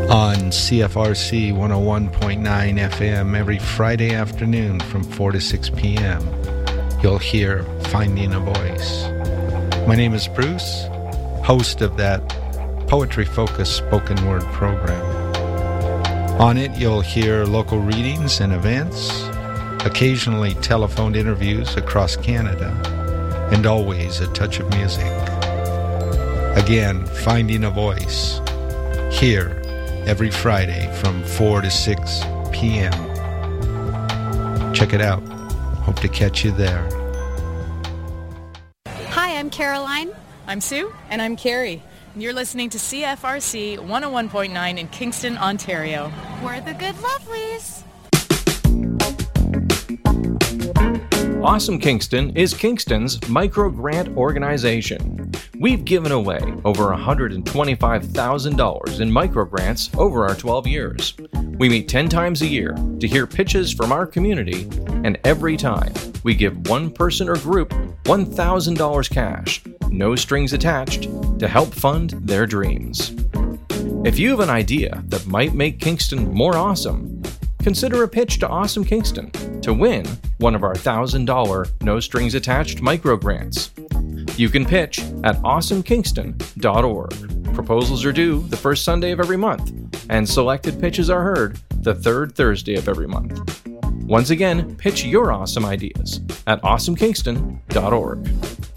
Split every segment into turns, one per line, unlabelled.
on CFRC 101.9 FM every Friday afternoon from 4 to 6 p.m. You'll hear Finding a Voice. My name is Bruce, host of that poetry-focused spoken word program. On it, you'll hear local readings and events, occasionally telephoned interviews across Canada, and always a touch of music. Again, Finding a Voice, here every Friday from 4 to 6 p.m. Check it out. Hope to catch you there.
Hi, I'm Caroline.
I'm Sue. And I'm Carrie. And you're listening to CFRC 101.9 in Kingston, Ontario.
We're the good lovelies.
Awesome Kingston is Kingston's micro-grant organization. We've given away over $125,000 in micro-grants over our 12 years. We meet 10 times a year to hear pitches from our community, and every time we give one person or group $1,000 cash, no strings attached, to help fund their dreams. If you have an idea that might make Kingston more awesome, consider a pitch to Awesome Kingston to win one of our $1,000 no-strings-attached micro-grants. You can pitch at awesomekingston.org. Proposals are due the first Sunday of every month, and selected pitches are heard the third Thursday of every month. Once again, pitch your awesome ideas at awesomekingston.org.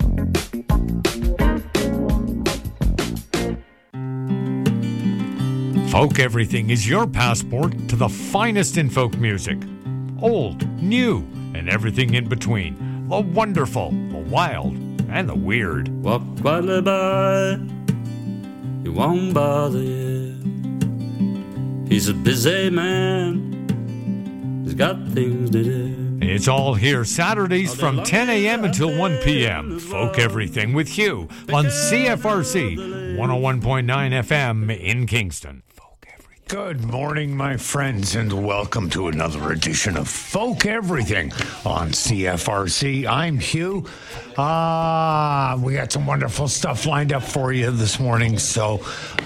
Folk Everything is your passport to the finest in folk music. Old, new, and everything in between. The wonderful, the wild, and the weird.
Walk quietly by, he won't bother you. He's a busy man, he's got things to do.
It's all here Saturdays from 10 a.m. until 1 p.m. Folk Everything with Hugh on CFRC 101.9 FM in Kingston. Good morning, my friends, and welcome to another edition of Folk Everything on CFRC. I'm Hugh. We got some wonderful stuff lined up for you this morning. So,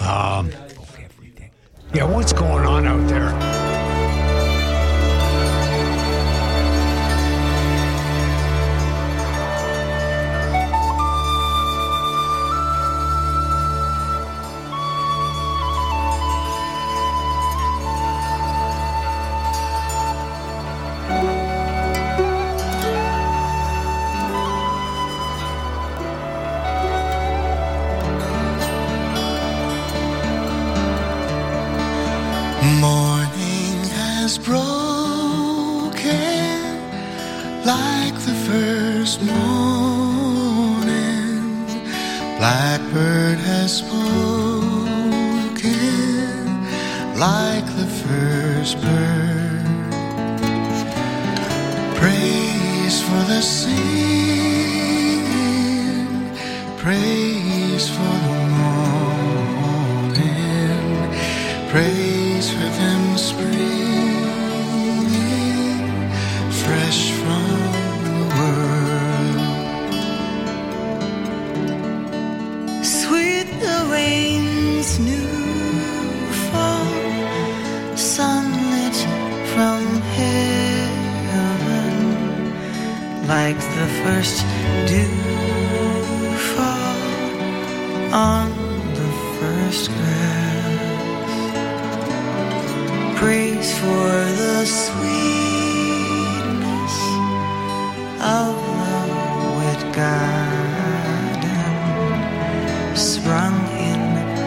what's going on out there?
Morning has broken like the first morning. Blackbird has spoken like the first bird. Praise for the singing, praise for the morning, praise for them springing fresh from the world. Sweet the rain's new fall, sunlit from heaven, like the first dew fall on the first grass. Praise for the sweetness of the wet garden, sprung in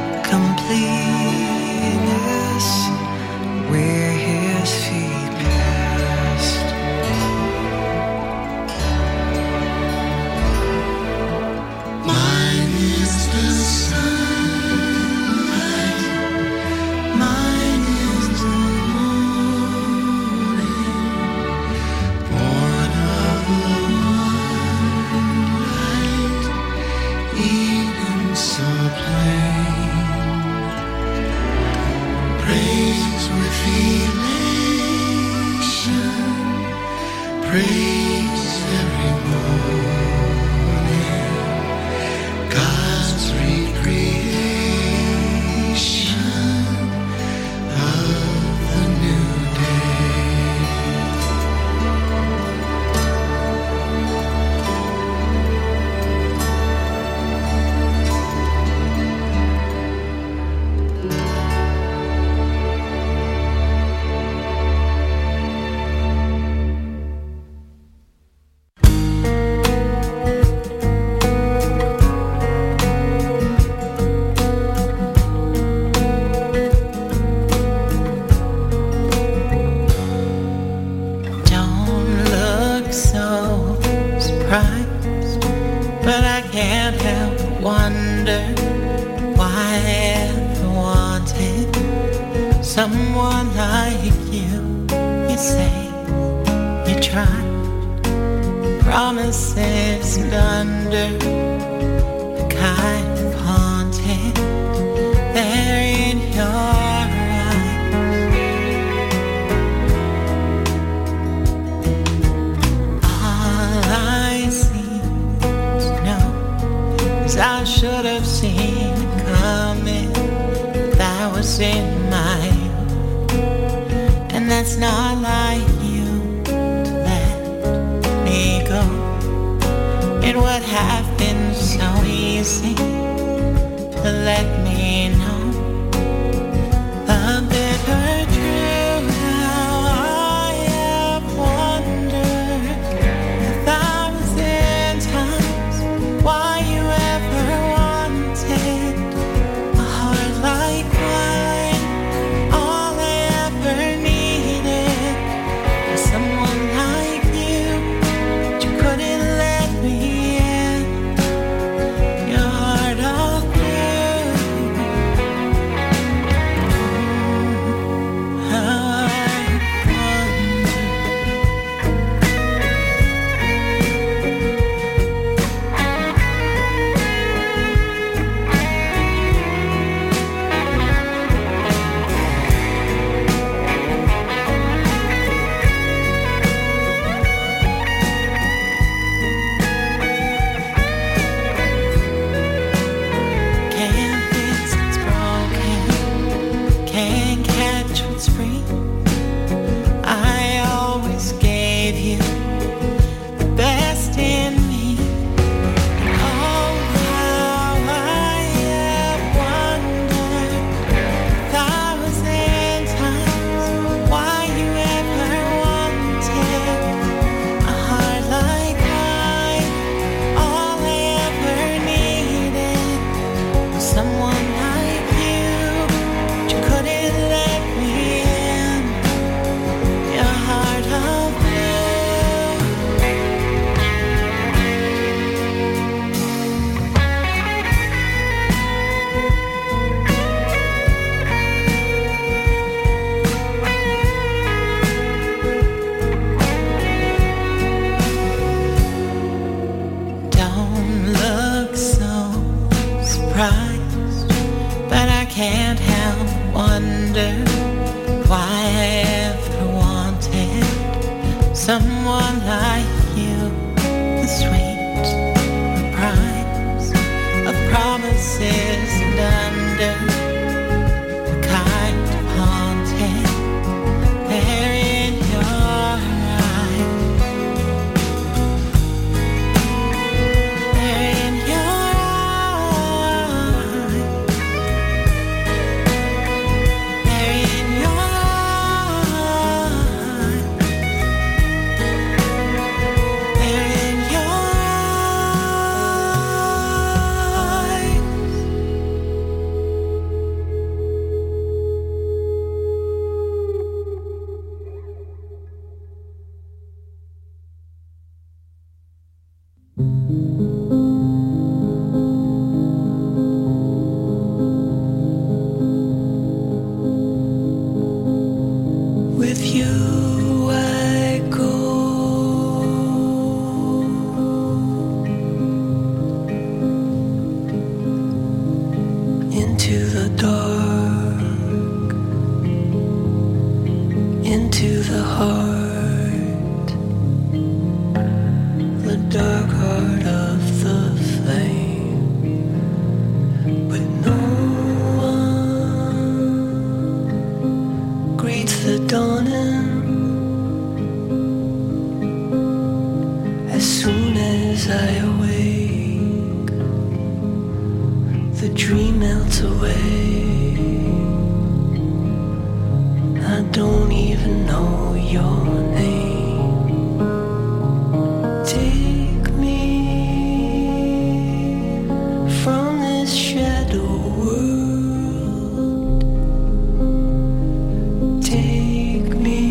completeness where his feet passed. Mine is the sunlight, mine is the praise every morning, God's recreation,
someone like you. You say you tried promises and under the kind of haunting there in your eyes. All I seem to know is I should have seen it coming. That was in my youth, and that's not like you to let me go. It would have been so easy to let me know the bitter truth. How I have wondered 1,000 times why you ever wanted a heart like mine. All I ever needed was someone like you, but you couldn't let me in. Your heart all through. How I wonder. Can't fix what's broken, can't catch what's free. I always gave you the best in me. Oh, how I have wondered 1,000 times why you ever wanted a heart like mine. All I ever needed was someone like you, but you couldn't let me in. Your heart of blue. Don't look so surprised, but I can't help wonder why I ever wanted someone like you. The sweet reprise of promises and under the kind of haunting there in your eyes. There in your eyes. There in your eyes. There in your eyes. With you I go into the dark, into the heart, the dark heart of the flame. But no one greets the dawning. As soon as I awake, the dream melts away. I don't even know your name. Take me from this shadow world. Take me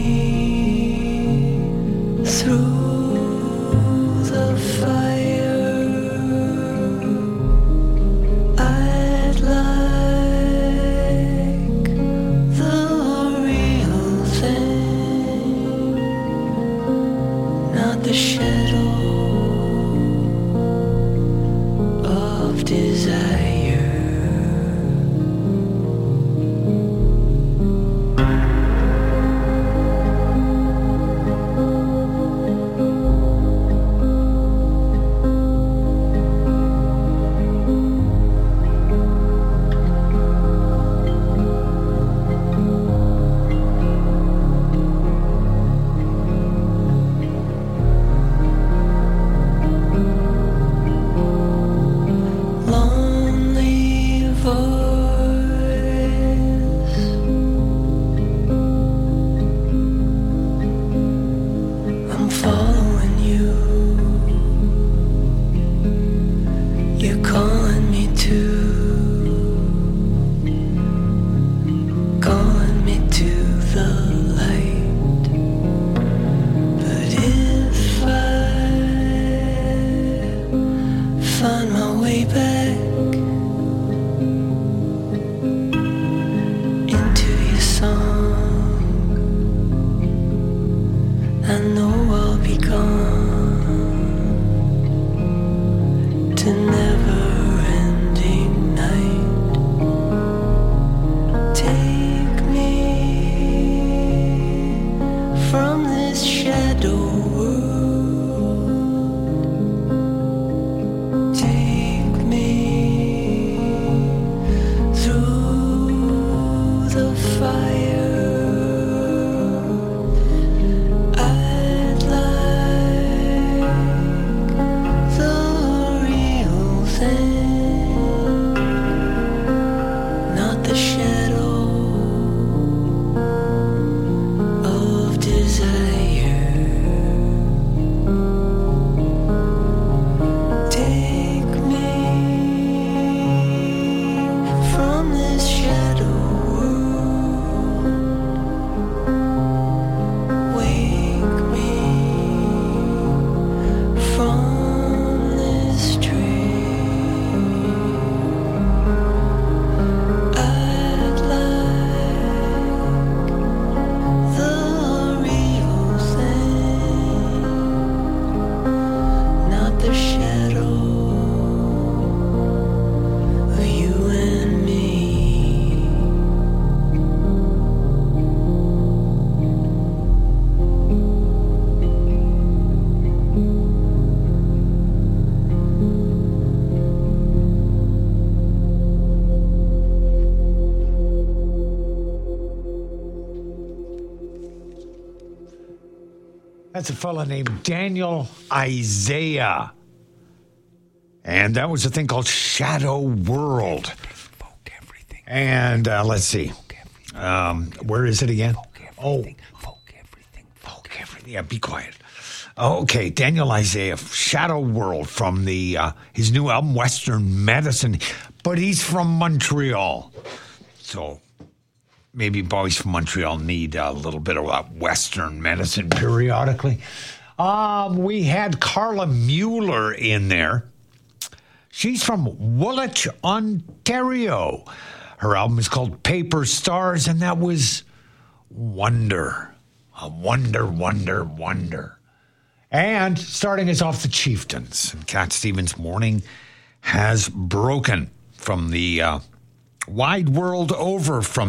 That's a fella named Daniel Isaiah. And that was a thing called Shadow World. And let's see. Where is it again? Folk everything. Yeah, be quiet. Okay, Daniel Isaiah, Shadow World from his new album, Western Medicine. But he's from Montreal. So maybe boys from Montreal need a little bit of Western medicine periodically. We had Carla Mueller in there. She's from Woolwich, Ontario. Her album is called Paper Stars, and that was Wonder. A wonder. And starting us off, the Chieftains. And Cat Stevens' Morning Has Broken from the Wide World Over from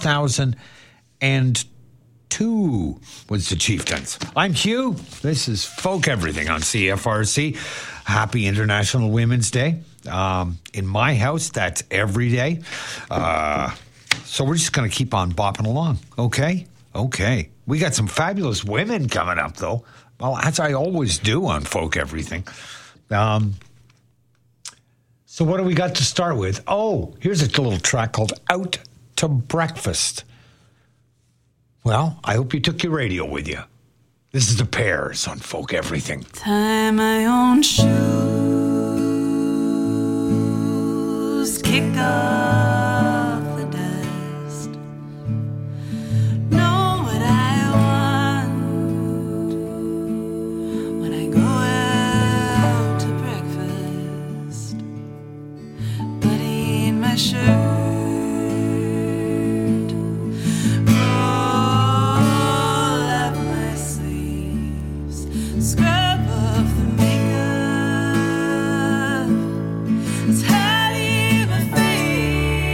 2002 was the Chieftains. I'm Hugh. This is Folk Everything on CFRC. Happy International Women's Day. In my house, that's every day. So we're just going to keep on bopping along. Okay. We got some fabulous women coming up, though. Well, as I always do on Folk Everything. So what do we got to start with? Oh, here's a little track called Out to Breakfast. Well, I hope you took your radio with you. This is the Pairs on Folk Everything.
Tie my own shoes, kick off the dust. Know what I want when I go out to breakfast. Buddy in my shirt.
It's hiding my face.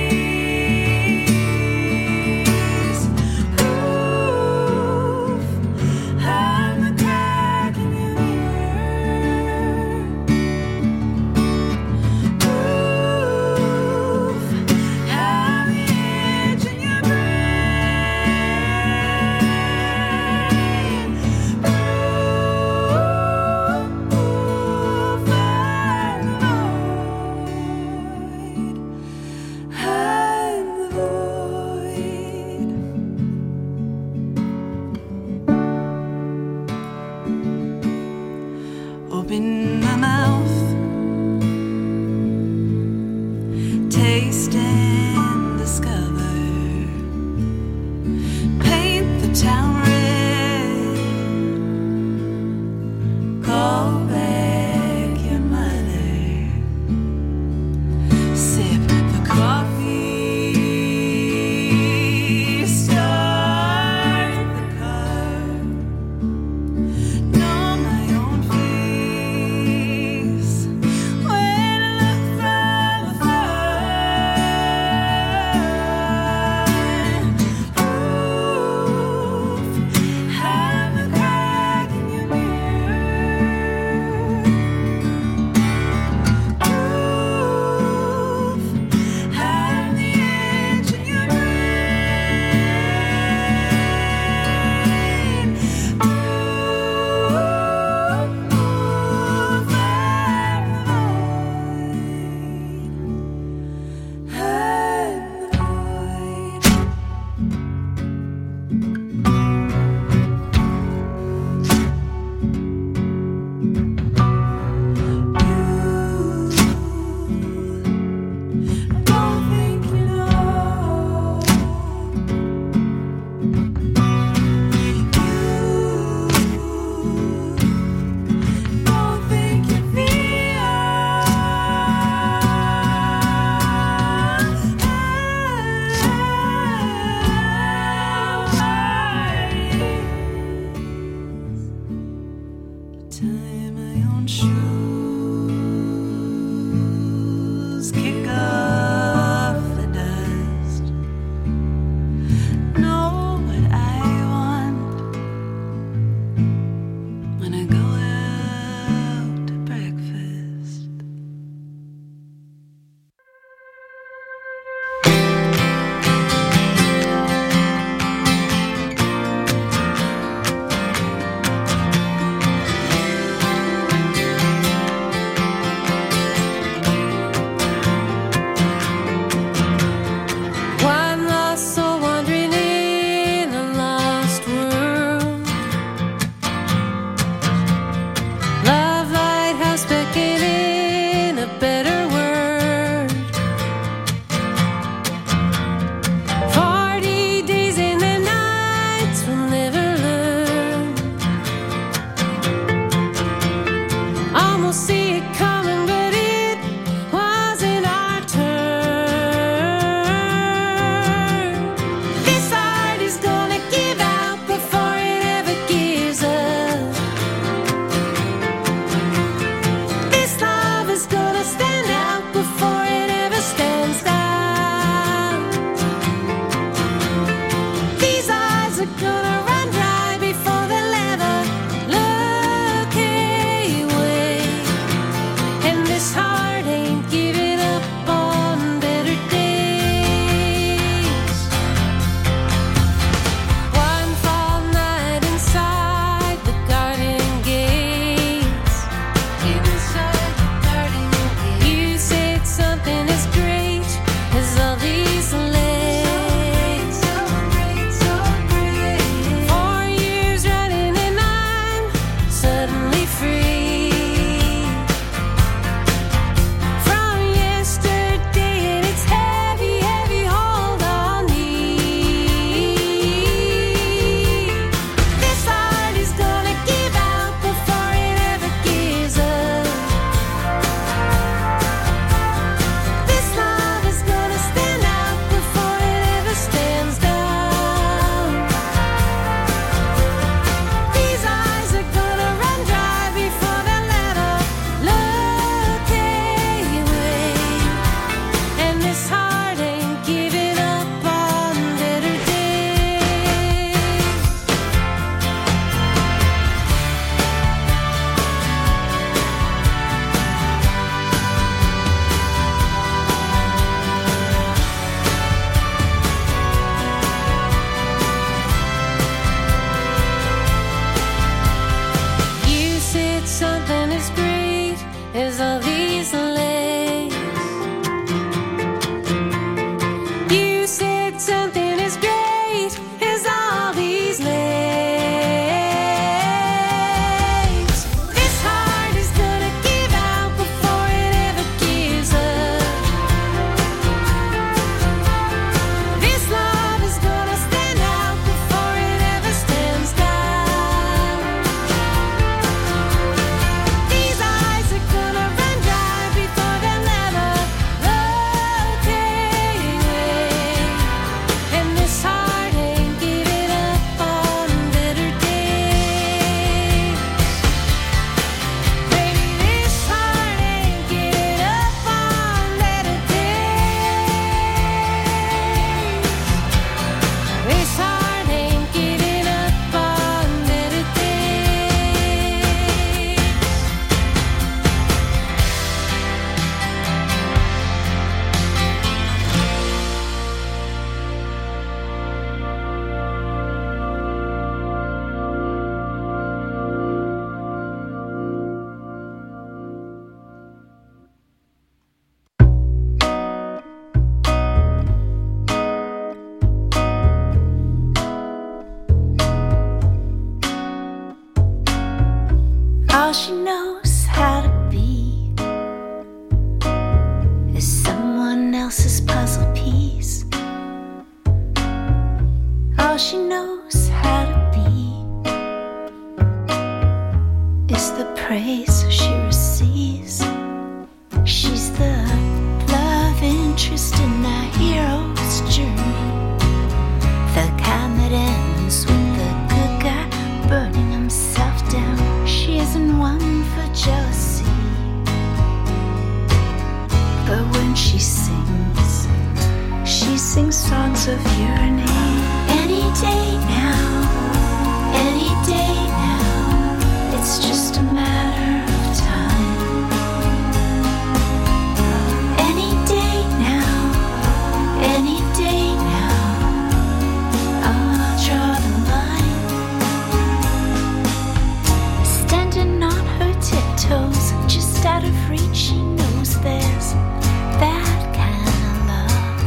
All she knows how to be is the praise she receives. She's the love interest in a hero's journey, the kind that ends with the good guy burning himself down. She isn't one for jealousy, but when she sings songs of your name. Any day now, any day now, it's just a matter of time. Any day now, any day now, I'll draw the line. Standing on her tiptoes, just out of reach, she knows there's that kind of love.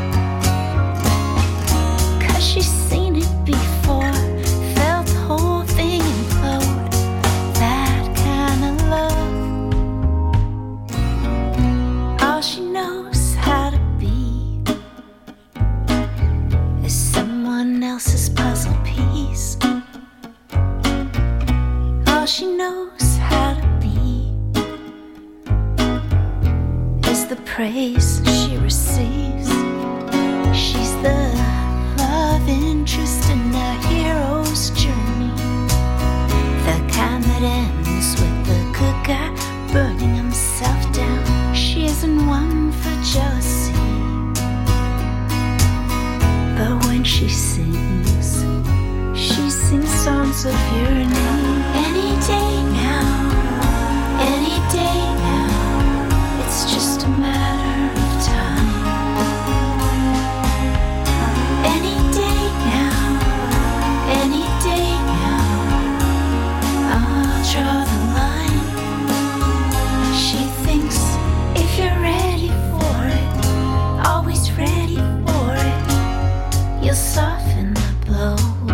'Cause she's seen it before, felt the whole thing implode. That kind of love. All she knows how to be is someone else's puzzle piece. All she knows how to be is the praise she receives. She's the love interest in a hero's journey, the kind that ends with the good guy burning himself down. She isn't one for jealousy, but when she sings songs of your name. Any day now, any day now, it's just a matter of time. Any day now, any day now, I'll draw the line. She thinks if you're ready for it, always ready for it, you'll soften the blow.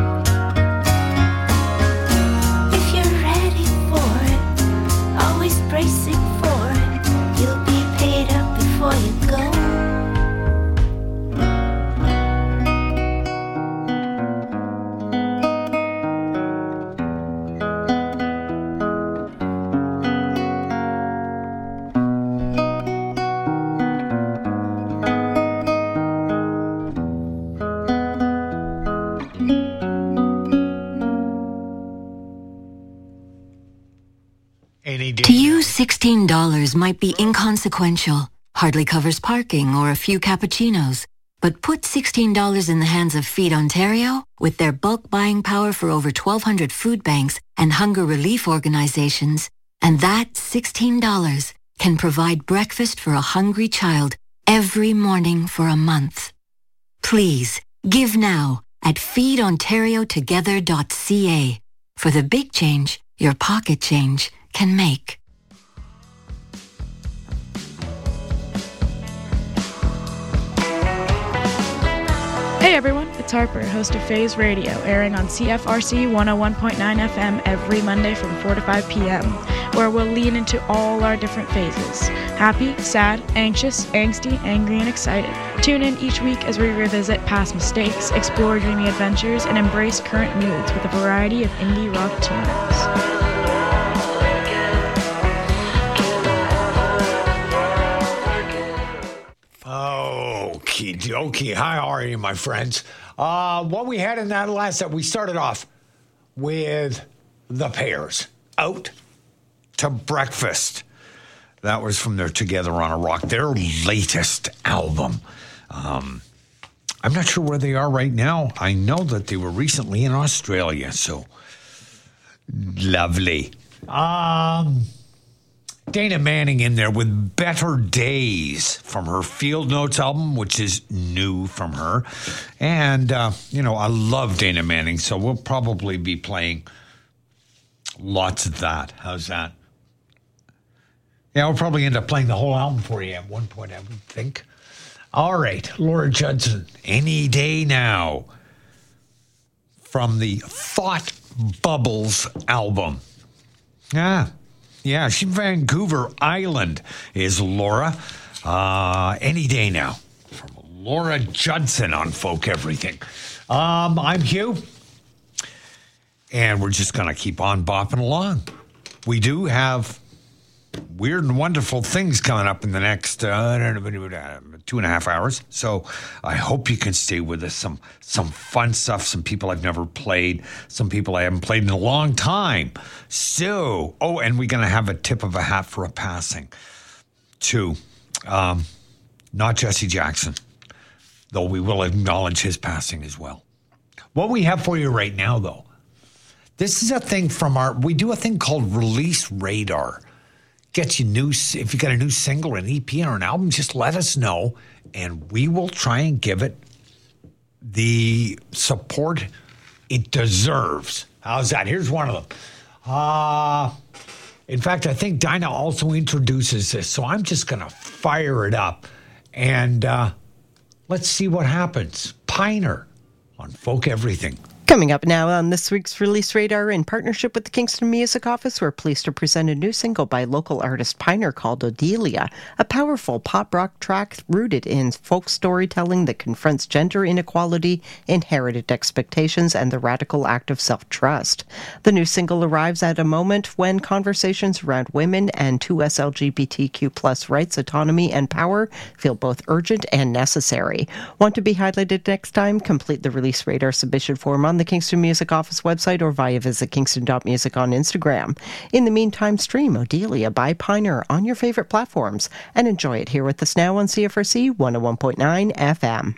If you're ready for it, always bracing for it, you'll be paid up before you go.
To you, $16 might be inconsequential, hardly covers parking or a few cappuccinos. But put $16 in the hands of Feed Ontario with their bulk buying power for over 1,200 food banks and hunger relief organizations, and that $16 can provide breakfast for a hungry child every morning for a month. Please, give now at feedontariotogether.ca for the big change your pocket change can make.
Hey everyone, it's Harper, host of Phase Radio, airing on CFRC 101.9 FM every Monday from 4 to 5 p.m., where we'll lean into all our different phases: happy, sad, anxious, angsty, angry, and excited. Tune in each week as we revisit past mistakes, explore dreamy adventures, and embrace current moods with a variety of indie rock tunes.
Okie dokie. How are you, my friends? What we had in that last set, we started off with The Pears, Out to Breakfast. That was from their Together on a Rock, their latest album. I'm not sure where they are right now. I know that they were recently in Australia, so lovely. Dana Manning in there with Better Days from her Field Notes album, which is new from her. And, I love Dana Manning, so we'll probably be playing lots of that. How's that? Yeah, we'll probably end up playing the whole album for you at one point, I would think. All right, Laura Judson, Any Day Now, from the Thought Bubbles album. Yeah, she's Vancouver Island is Laura. Any Day Now, from a Laura Judson on Folk Everything. I'm Hugh, and we're just going to keep on bopping along. We do have weird and wonderful things coming up in the next 2.5 hours. So I hope you can stay with us. Some fun stuff, some people I've never played, some people I haven't played in a long time. So, and we're going to have a tip of a hat for a passing to not Jesse Jackson, though we will acknowledge his passing as well. What we have for you right now, though, this is a thing from we do a thing called Release Radar. Gets you news. If you got a new single or an EP or an album, just let us know, and we will try and give it the support it deserves. How's that? Here's one of them. In fact, I think Dinah also introduces this, so I'm just going to fire it up, and let's see what happens. Piner on Folk Everything.
Coming up now on this week's Release Radar, in partnership with the Kingston Music Office, we're pleased to present a new single by local artist Piner called Odelia, a powerful pop rock track rooted in folk storytelling that confronts gender inequality, inherited expectations, and the radical act of self-trust. The new single arrives at a moment when conversations around women and 2S LGBTQ+ rights, autonomy, and power feel both urgent and necessary. Want to be highlighted next time? Complete the Release Radar submission form on the Kingston Music Office website or via visit kingston.music on Instagram. In the meantime, stream Odelia by Piner on your favorite platforms and enjoy it here with us now on CFRC 101.9 FM.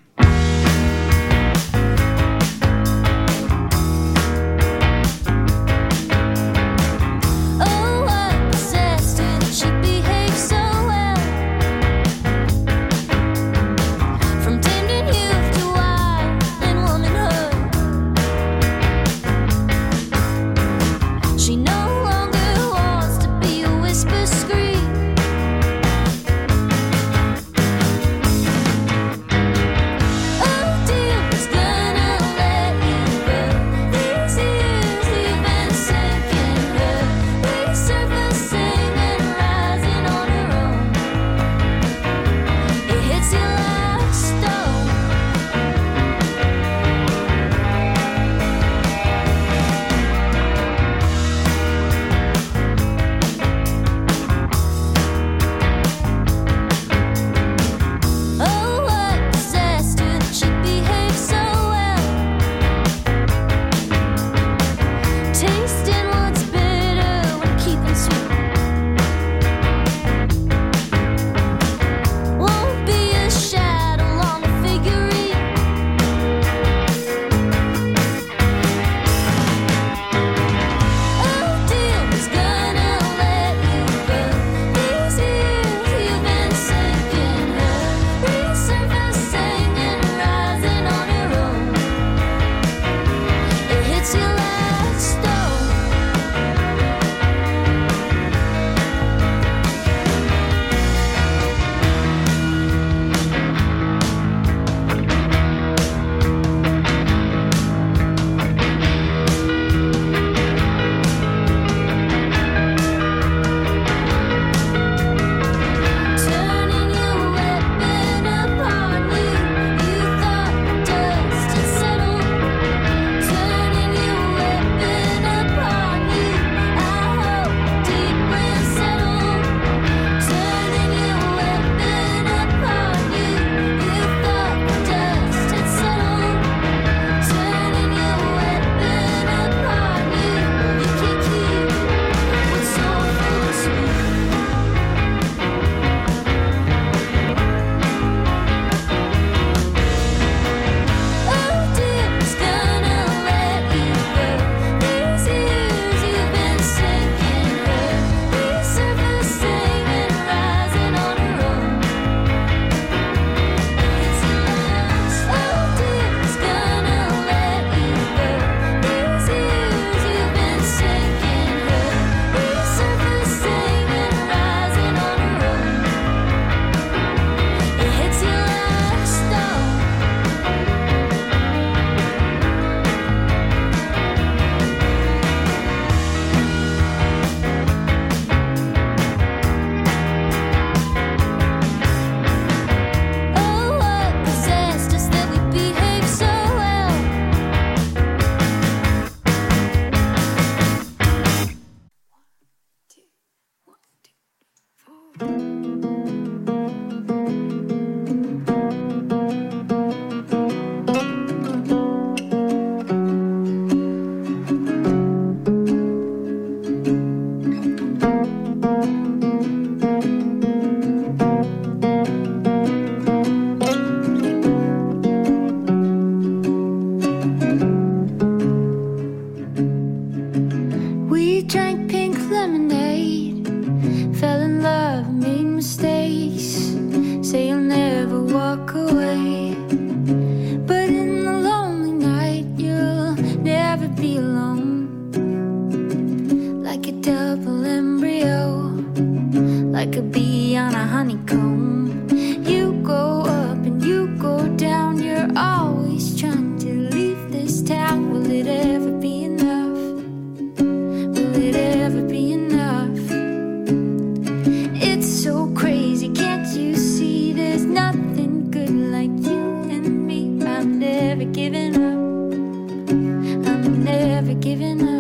giving up. I'm never giving up.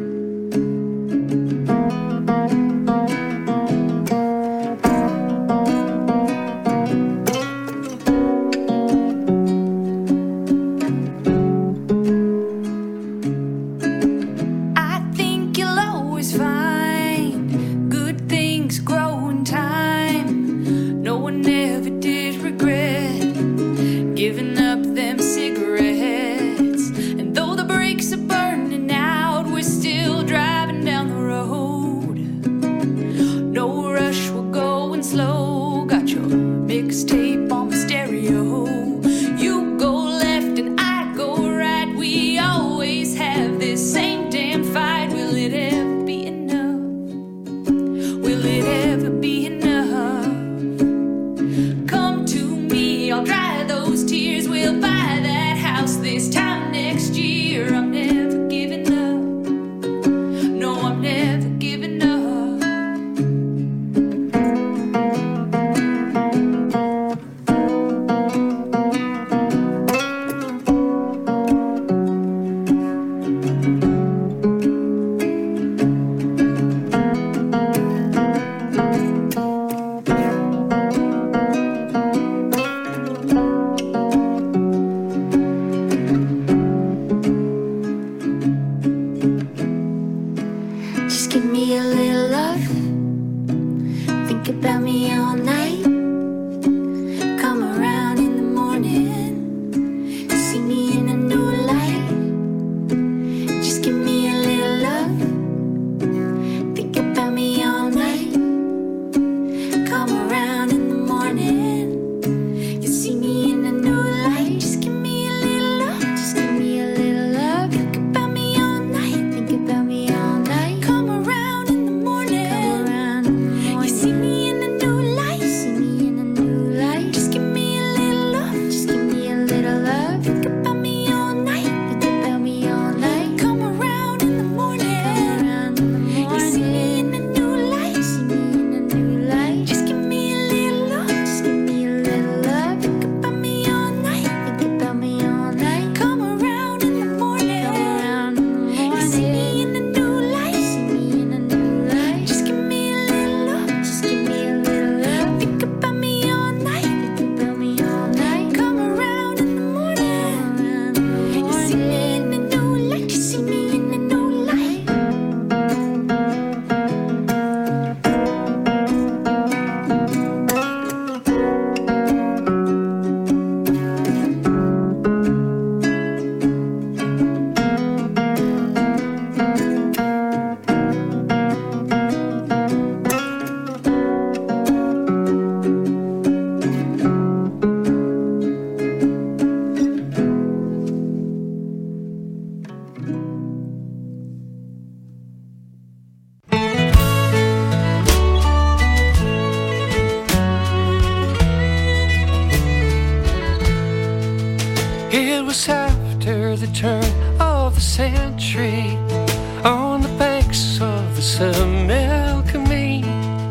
It was after the turn of the century, on the banks of the Similkameen.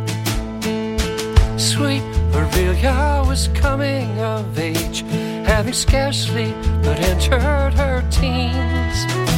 Sweet Aurelia was coming of age, having scarcely but entered her teens.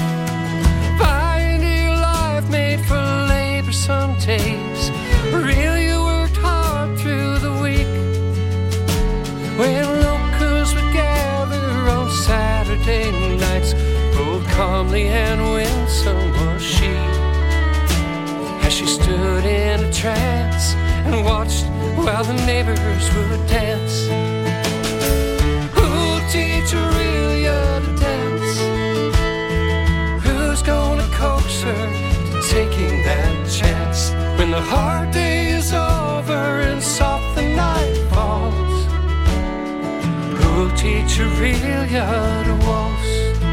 Pioneer life made for labor some days. Aurelia worked hard through the week. When locals would gather on Saturday nights, rolled calmly and winsome was she, as she stood in a trance and watched while the neighbors would dance. Who'll teach Aurelia to dance? Who's gonna coax her to taking that chance? When the hard day is over and soft the night falls, who'll teach Aurelia to waltz?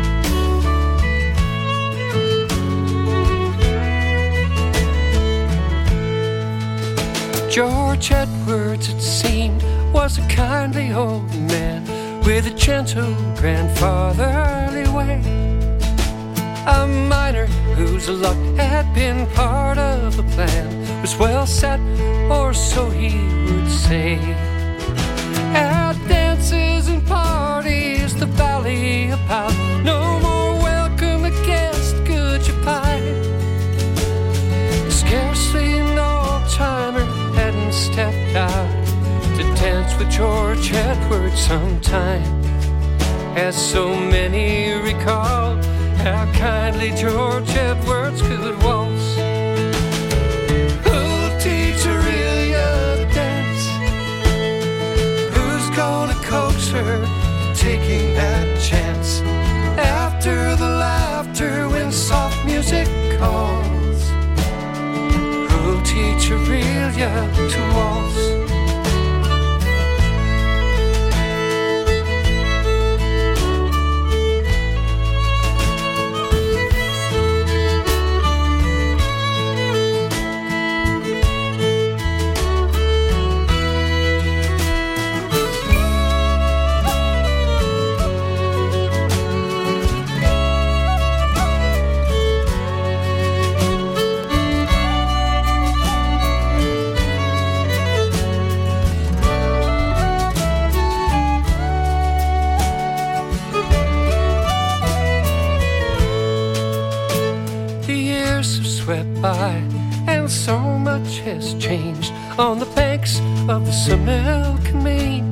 George Edwards, it seemed, was a kindly old man with a gentle grandfatherly way. A miner whose luck had been part of the plan was well set, or so he would say. At dances and parties the valley about George Edwards sometime. As so many recall how kindly George Edwards could waltz. Who'll teach Aurelia to dance? Who's gonna coax her to taking that chance? After the laughter when soft music calls, who'll teach Aurelia to waltz? By, and so much has changed on the banks of the Samelka Main.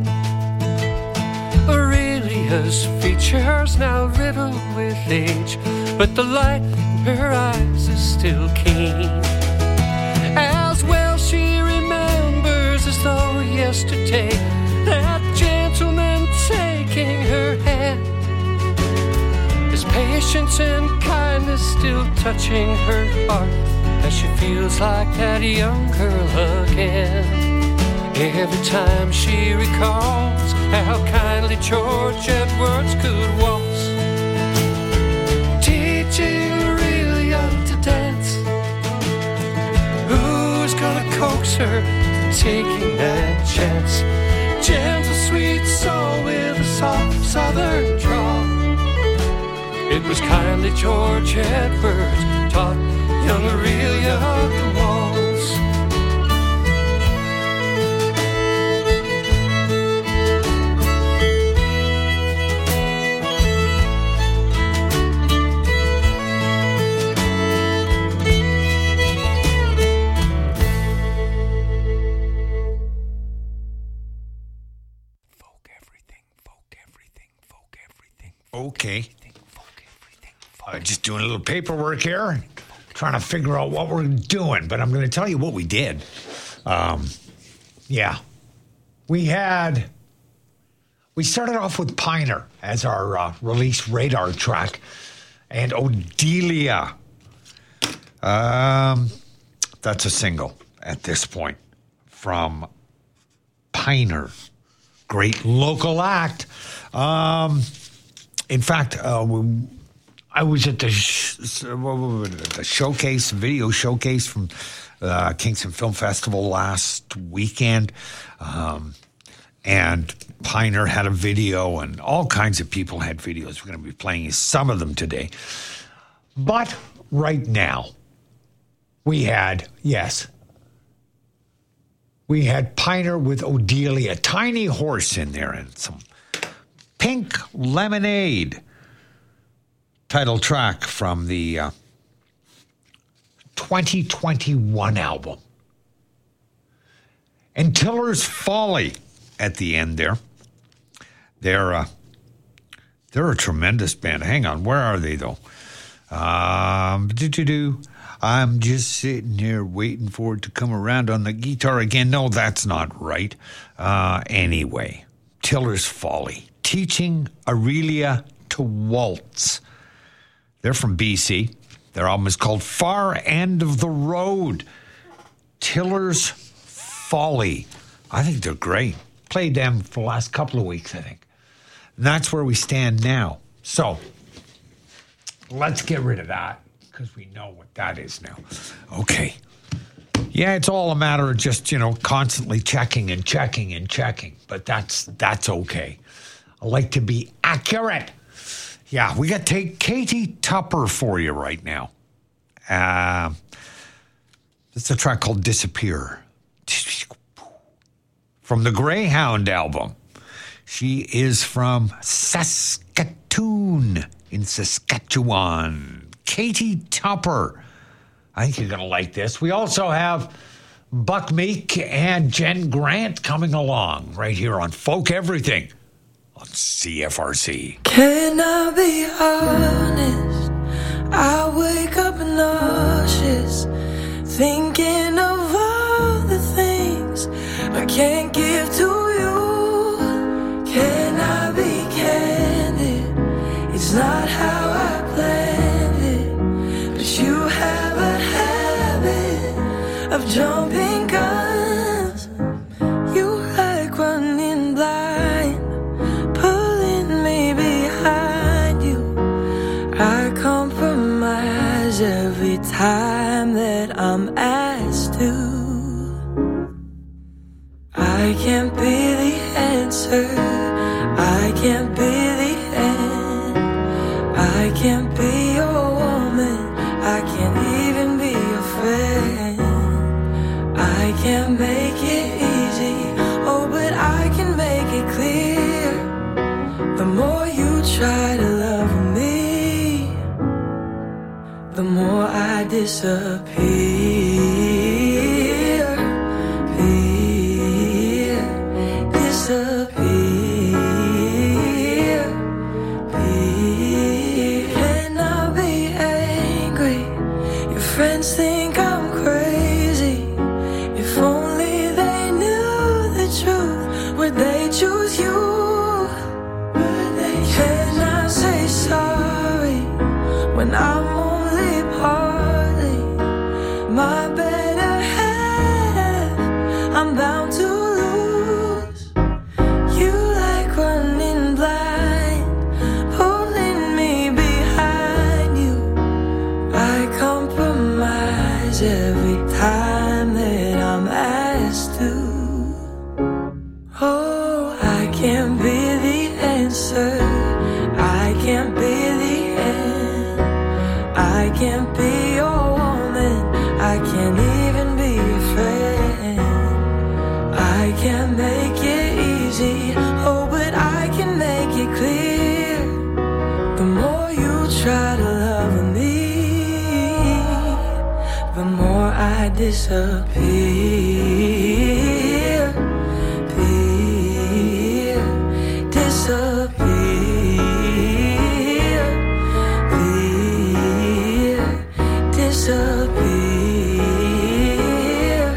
Aurelia's features now riddled with age, but the light in her eyes is still keen. As well she remembers as though yesterday that gentleman taking her hand, his patience and kindness still touching her heart, as she feels like that young girl again. Every time she recalls how kindly George Edwards could waltz, teaching Aurelia to dance. Who's gonna coax her to taking that chance? Gentle, sweet soul with a soft southern drawl. It was kindly George Edwards taught young Aurelia to waltz.
Okay. Just doing a little paperwork here, trying to figure out what we're doing, but I'm going to tell you what we did. We started off with Piner as our release radar track, and Odelia. That's a single at this point from Piner. Great local act. In fact, I was at the showcase, video showcase from Kingston Film Festival last weekend, and Piner had a video, and all kinds of people had videos. We're going to be playing some of them today. But right now, we had Piner with Odelia, Tiny Horse in there, and some Pink Lemonade. Title track from the 2021 album. And Tiller's Folly at the end there. They're a tremendous band. Hang on, where are they though? I'm just sitting here waiting for it to come around on the guitar again. No, that's not right. Anyway, Tiller's Folly. Teaching Aurelia to Waltz. They're from BC. Their album is called Far End of the Road. Tiller's Folly. I think they're great. Played them for the last couple of weeks, I think. And that's where we stand now. So, let's get rid of that, because we know what that is now. Okay. Yeah, it's all a matter of just, constantly checking and checking and checking. But that's okay. I like to be accurate. Yeah, we got Katie Tupper for you right now. It's a track called Disappear. From the Greyhound album. She is from Saskatoon in Saskatchewan. Katie Tupper. I think you're going to like this. We also have Buck Meek and Jen Grant coming along right here on Folk Everything on CFRC.
Can I be honest? I wake up nauseous, thinking of all the things I can't give to you. Can I be candid? It's not how I planned it, but you have a habit of jumping guns. You like running blind, pulling me behind you. I compromise every time that I'm asked to. I can't be the answer, I can't be the end. I can't be your woman, I can't even be your friend. I can't make it easy, oh, but I can make it clear. The more you try to love me, the more I disappear. Disappear. Can I be angry? Your friends think I'm crazy. If only they knew the truth, would they choose you? Can I say sorry when I'm only partly my better half? I'm bound to lose. You like running blind, pulling me behind you. I compromise every time that I'm asked to. Oh, I can't be the answer, I can't be the end. I can't be your woman, I can't even be your friend. I can't make it easy, oh, but I can make it clear. The more you try to love me, the more I disappear. Disappear. Disappear.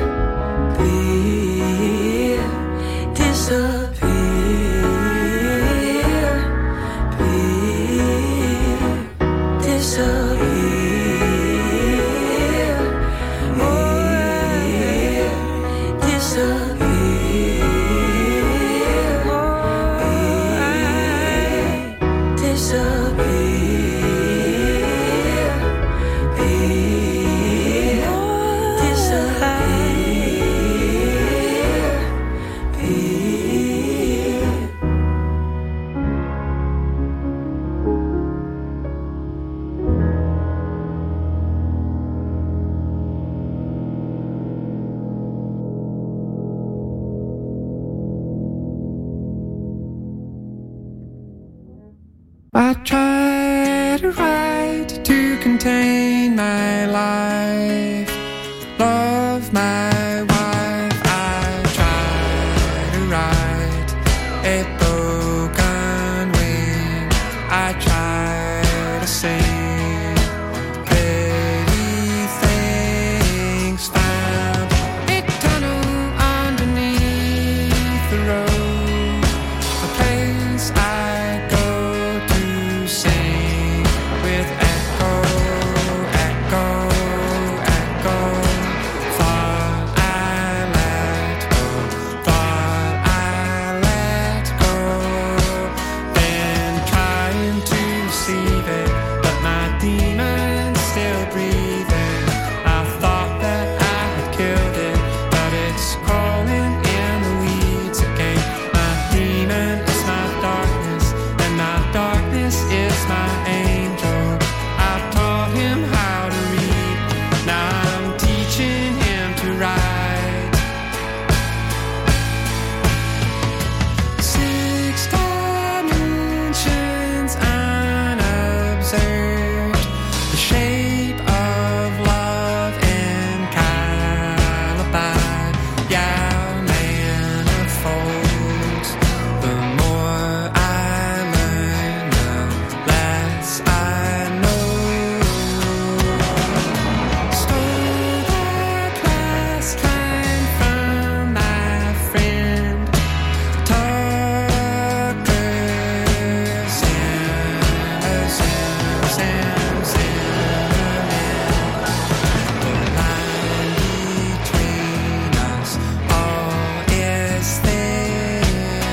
I try to write to contain my life, love my wife. I try to write a broken wing. I try to sing pretty things. Found a tunnel underneath the road, a place I go to sing with echo, echo, echo. Thought I let go, thought I let go. Been trying to receive it, but my Sam Zimmerman. The line between us all is thin.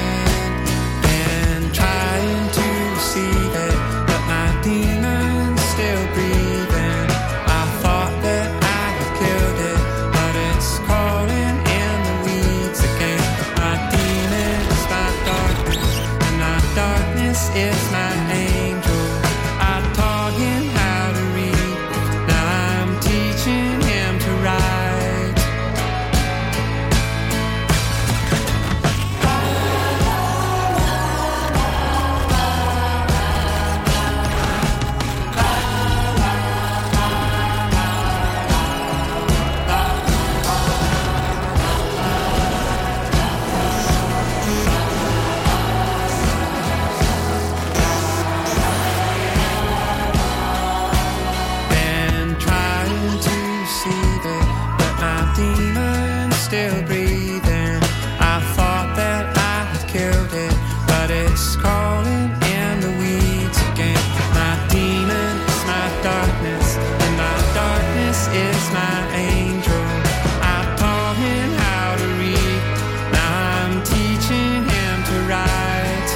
Been trying to receive it, but my demon's still breathing. I thought that I had killed it, but it's crawling in the weeds again. My demon is my darkness, and my darkness is my angel. I taught him how to read, now I'm teaching him to write. Been trying to receive it, but my demon's still breathing. I thought that I had killed it, but it's crawling in the weeds again. My demon is my darkness, and my darkness is my angel. I taught him how to read, now I'm teaching him to write.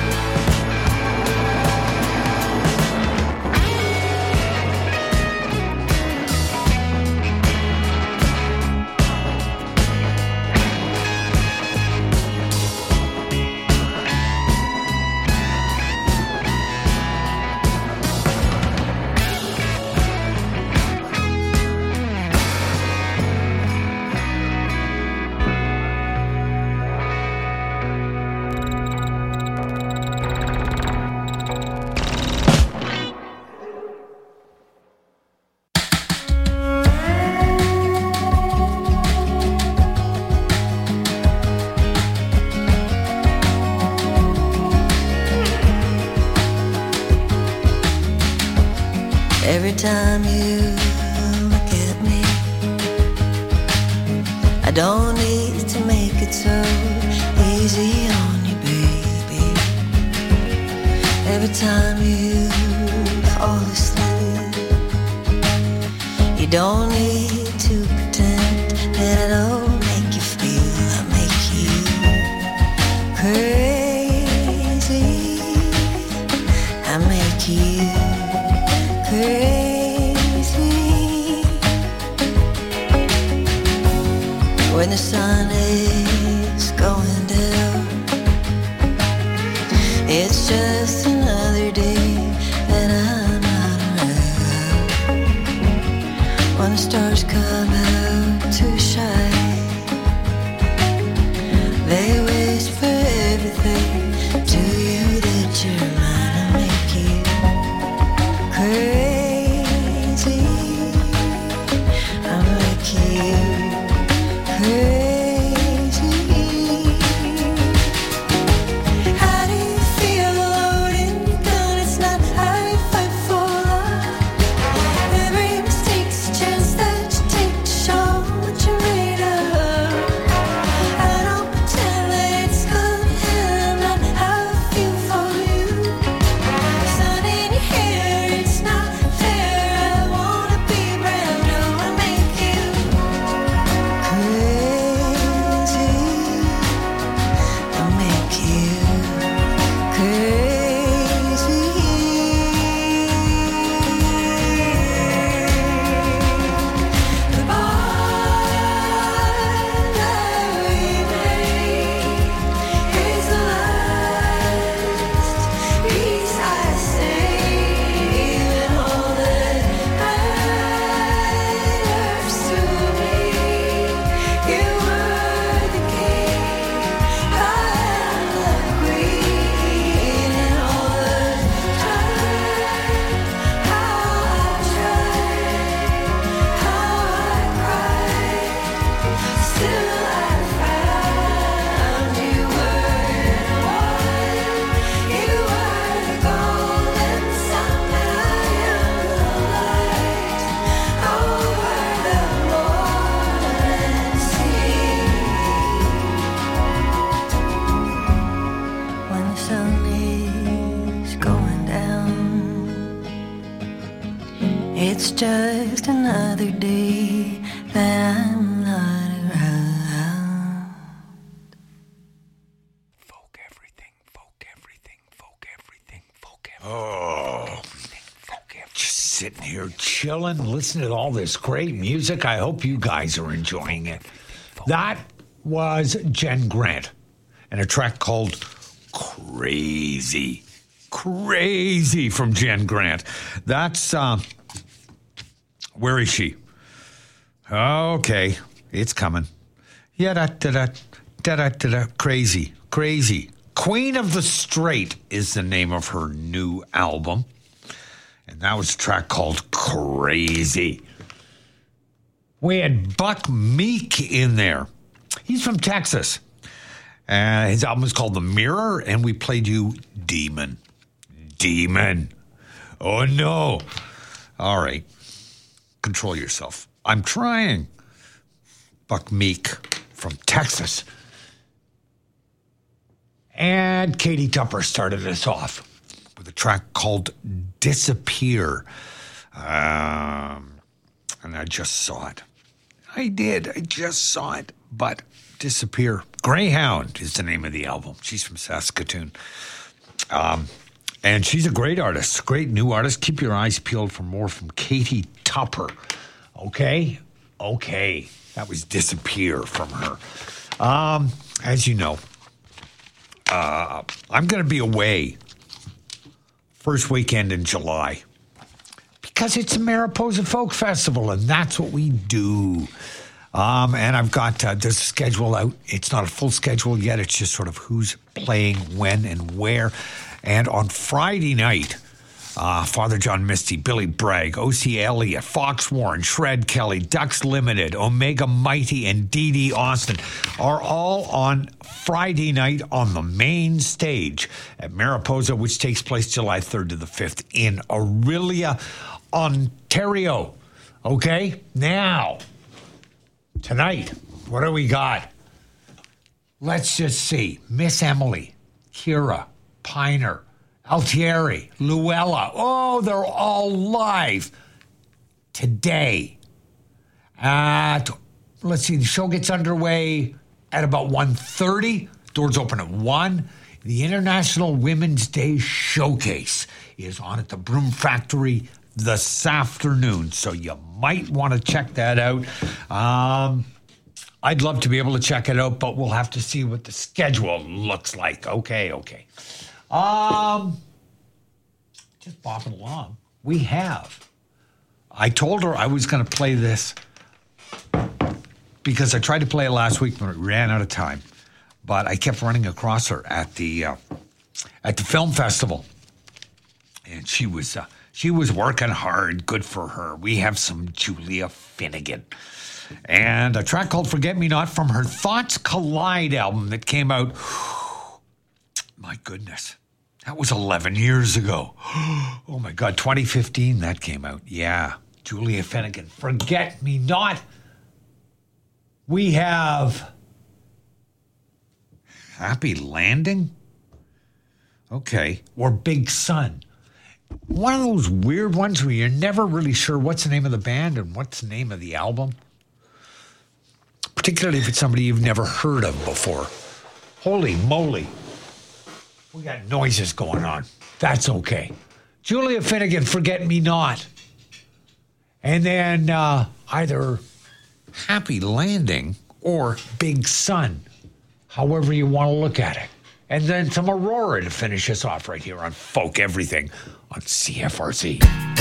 Every time you look at me, I don't need to make it so easy on you, baby. Every time you fall asleep, you don't need to pretend that I don't make you feel. I make you crazy. I make you crazy. When the sun is going down, it's just another day that I'm not around. When the stars come out to shine, they whisper everything to you that you're mine. I make you crazy. I make you crazy. How do you feel loading your gun? It's not how you fight for love. Every mistake's a chance that you take to show It's just another day that I'm not around.
Folk everything, folk everything, folk everything, folk everything. Just sitting here chilling, listening to all this great music. I hope you guys are enjoying it. That was Jen Grant and a track called Crazy. Crazy from Jen Grant. That's, where is she? Okay, it's coming. Da-da-da-da, crazy, crazy. Queen of the Straight is the name of her new album. And that was a track called Crazy. We had Buck Meek in there. He's from Texas. His album is called The Mirror, and we played you Demon. Demon. Oh, no. All right. Control yourself. I'm trying. Buck Meek from Texas. And Katie Tupper started us off with a track called Disappear. And I just saw it. I did. I just saw it. But Disappear. Greyhound is the name of the album. She's from Saskatoon. And she's a great artist, great new artist. Keep your eyes peeled for more from Katie Tupper. Okay? Okay. That was Disappear from her. As you know, I'm going to be away first weekend in July because it's a Mariposa Folk Festival, and that's what we do. And I've got there's a schedule out. It's not a full schedule yet. It's just sort of who's playing when and where. And on Friday night, Father John Misty, Billy Bragg, O.C. Elliott, Fox Warren, Shred Kelly, Ducks Limited, Omega Mighty, and Dee Dee Austin are all on Friday night on the main stage at Mariposa, which takes place July 3rd to the 5th in Orillia, Ontario. Okay? Now, tonight, what do we got? Let's just see. Miss Emily, Kira, Piner, Altieri, Luella. Oh, they're all live today. Let's see, the show gets underway at about 1:30. Doors open at 1. The International Women's Day Showcase is on at the Broom Factory this afternoon, so you might want to check that out. I'd love to be able to check it out, but we'll have to see what the schedule looks like. Okay. Just bopping along. I told her I was going to play this because I tried to play it last week, but it ran out of time. But I kept running across her at the film festival, and she was working hard. Good for her. We have some Julia Finnegan. And a track called Forget Me Not from her Thoughts Collide album that came out, my goodness, that was 11 years ago. Oh my God, 2015 that came out. Yeah, Julia Finnegan, Forget Me Not. We have Happy Landing? Okay, or Big Sun. One of those weird ones where you're never really sure what's the name of the band and what's the name of the album. Particularly if it's somebody you've never heard of before. Holy moly. We got noises going on. That's okay. Julia Finnegan, Forget Me Not. And then either Happy Landing or Big Sun, however you want to look at it. And then some Aurora to finish us off right here on Folk Everything on CFRC.